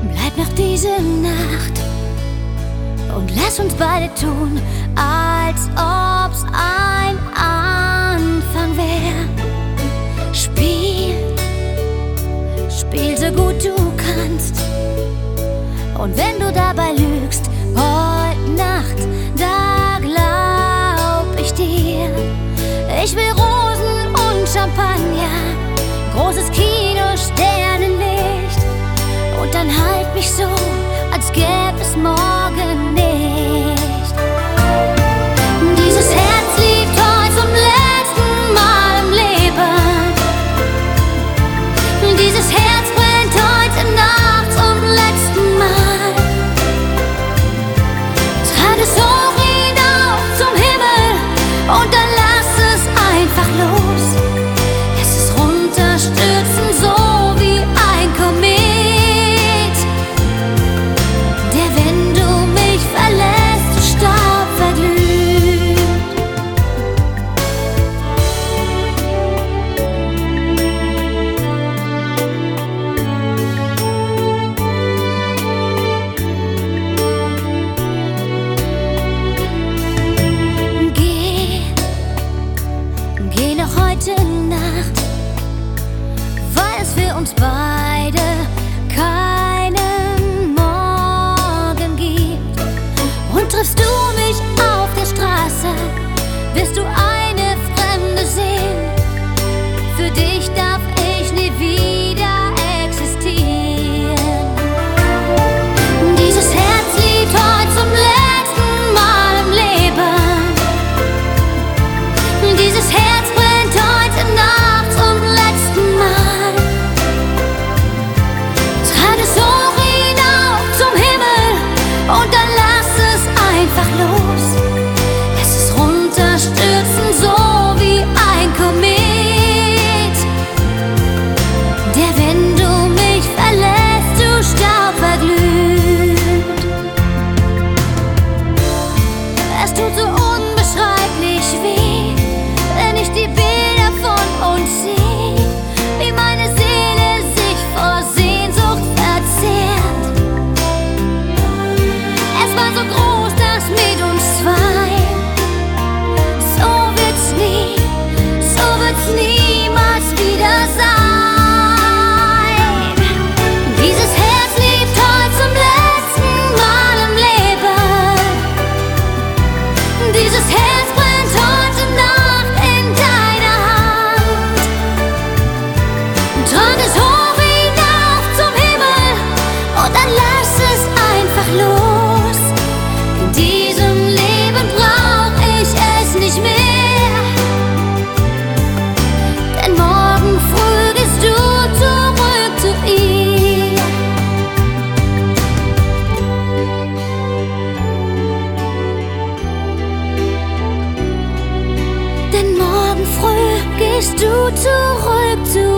Bleib noch diese Nacht und lass uns beide tun, als ob's ein Anfang wär. Spiel so gut du kannst. Und wenn du dabei lügst, heute Nacht, da glaub ich dir. Ich will Rosen und Champagner, großes Kino, Sternenlicht. Und dann halt mich so, als gäbe es morgen nicht. Dieses Herz liebt heute zum letzten Mal im Leben. Dieses Herz brennt heute Nacht zum letzten Mal. Trag es hoch hinauf zum Himmel und dann lass es einfach los. Lass es runterstürzen, so wie ein Komet, der, wenn du mich verlässt, zu Staub verglüht. Geh noch heute Nacht, weil es für uns beide keinen Morgen gibt. Und triffst du mich auf der Straße, wirst du eine Fremde sehen. Für dich darf ich nie wieder existieren. Dieses Herz liebt heute zum letzten Mal im Leben. Dieses Herz brennt heute Nacht zum letzten Mal. Trag es hoch hinauf zum Himmel und dann lass es einfach los. Lass es runterstürzen, so wie ein Komet, der, wenn du mich verlässt, zu Staub verglüht. Es tut so unbeschreiblich weh, wenn ich die Bilder von uns sehe, wie meine Seele sich vor Sehnsucht verzehrt. Es war so groß, das mit uns zwei. So wird's niemals wieder sein. Dieses Herz liebt heute zum letzten Mal im Leben. Dieses Herz brennt heute Nacht in deiner Hand. Trag es hoch hinauf zum Himmel und dann lass es einfach los. In diesem Leben brauch ich es nicht mehr, denn morgen früh gehst du zurück zu ihr. Denn morgen früh gehst du zurück zu